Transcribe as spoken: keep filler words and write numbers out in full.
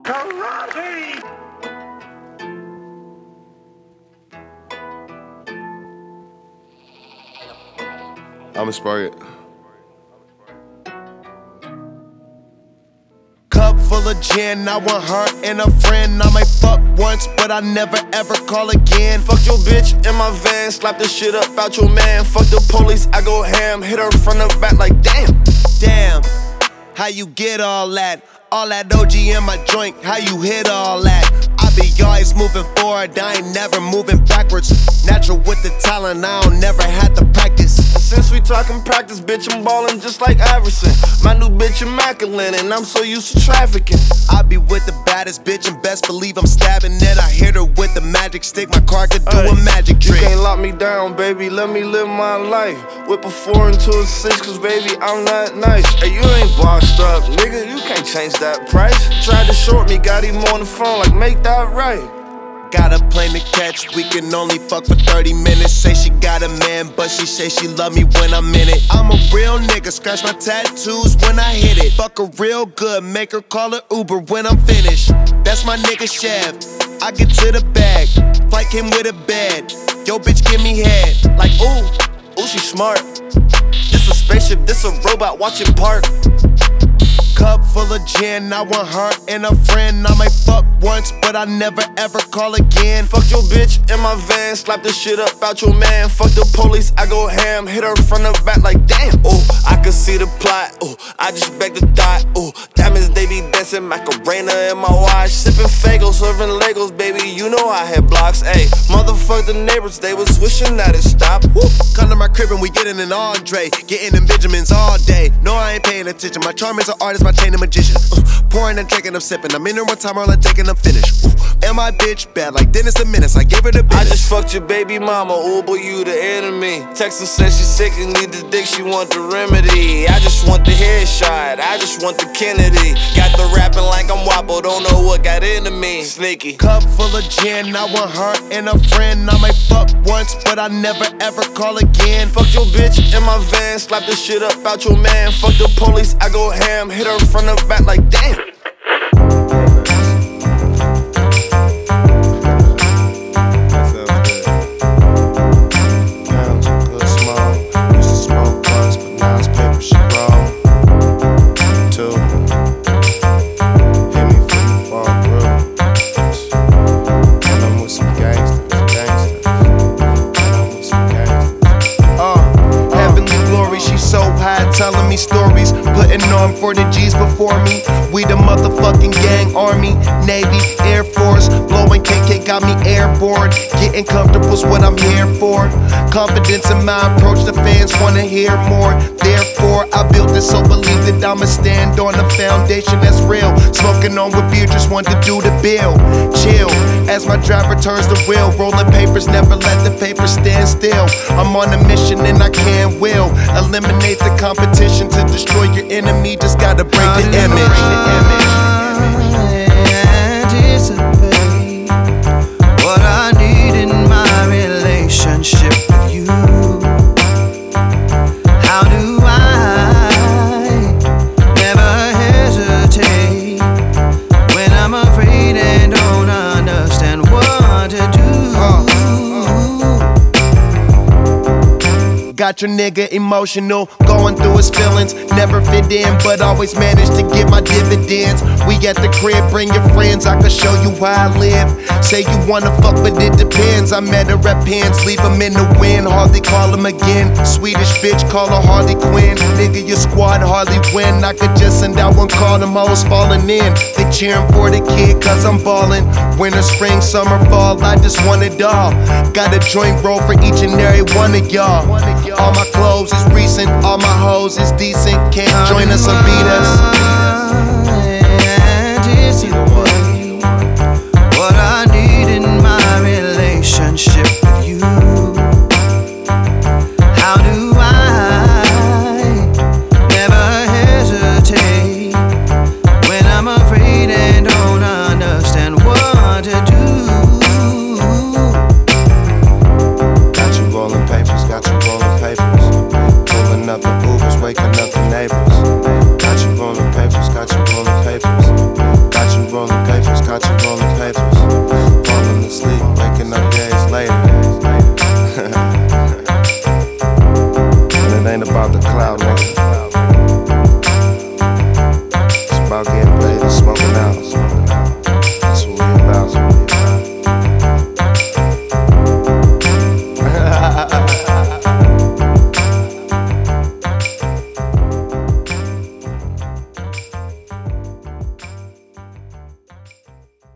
Karate! I'ma spray it. Cup full of gin, I want her and a friend. I might fuck once, but I never ever call again. Fuck your bitch in my van, slap the shit up out your man. Fuck the police, I go ham, hit her front and back like damn. Damn, how you get all that? All that O G in my joint, how you hit all that? I be always moving forward, I ain't never moving backwards. Natural with the talent, I don't never had to practice. Since we talking practice, bitch, I'm ballin' just like Iverson. My new bitch immaculate, and I'm so used to trafficking. I be with the baddest bitch, and best believe I'm stabbing it. I hit her with the magic stick, my car could do Ay, a magic trick. You can't lock me down, baby, let me live my life. Whip a four into a six, cause baby, I'm not nice. Hey, you ain't bossed up, nigga, you can't change that price. Tried to short me, got him on the phone, like make that right. Got a plane to catch, we can only fuck for thirty minutes. Say she got a man, but she say she love me when I'm in it. I'm a real nigga, scratch my tattoos when I hit it. Fuck her real good, make her call her Uber when I'm finished. That's my nigga Chef, I get to the bag. Flight came with a bed, yo bitch give me head. Like ooh, Ooh, she smart. This a spaceship, this a robot, watch it park. cup full of gin, I want her and a friend. I might fuck once, but I never ever call again. Fuck your bitch in my van, slap the shit up out your man. Fuck the police, I go ham, hit her front and back like damn. Ooh, I can see the plot, ooh, I just beg the thought, ooh. Diamonds, they be dancing, Macarena in my watch. Sipping Fago, serving Legos, baby, you know I had blocks, ayy. Motherfuck the neighbors, they was wishing that it stopped, woo. Come to my crib and we getting an Andre, getting them Benjamins all day. No, I ain't paying attention, my charm is an artist, my chain a magician. Uh, pouring and drinking, I'm sipping, I'm in there one time, all I'm taking, I'm finished. Ooh, and my bitch bad like Dennis the Menace, I gave her the business. I just fucked your baby mama, ooh boy, you the enemy. Texas says she sick and need the dick, she want the remedy. I just want the headshot, I just want the Kennedy. Got the rapping like I'm Wappo, don't know what got into me. Sneaky. Cup full of gin, I want her and a friend. I might fuck once, but I never ever call again. Fuck your bitch in my van, slap the shit up out your man. Fuck the police, I go ham, hit her front and back like damn. Telling me stories, putting on for the G's before me. We the motherfucking gang, Army, Navy, Air Force. Blowing K K got me airborne. Getting comfortable's what I'm here for. Confidence in my approach, the fans wanna hear more. Therefore, I built this so believe that I'ma stand on a foundation that's real. Smoking on with beer, just want to do the bill. Chill, as my driver turns the wheel. Rolling papers, never let the paper stand still. I'm on a mission and I can't will. Eliminate the competition to destroy your enemy. Just gotta break the image. Anticipate what I need in my relationship with you. How do I never hesitate when I'm afraid and don't understand what to do? Got your nigga emotional, going through his feelings. Never fit in, but always manage to get my dividends. We at the crib, bring your friends, I can show you how I live. Say you wanna fuck, but it depends. I met her at Pins, leave him in the wind, hardly call him again. Swedish bitch, call her Harley Quinn. Nigga, your squad hardly win. I could just send out one call, them hoes falling in. They cheering for the kid, cause I'm ballin'. Winter, spring, summer, fall, I just want it all. Got a joint roll for each and every one of y'all. All my clothes is recent, all my hoes is decent. Can't join us or beat us. Anticipate what I need in my relationship with you. How do I never hesitate when I'm afraid and don't understand what to do? Got you rolling papers, got you rolling papers. Pulling up the Ubers, waking up the neighbors. Got you rolling papers. mattress, caught you rolling.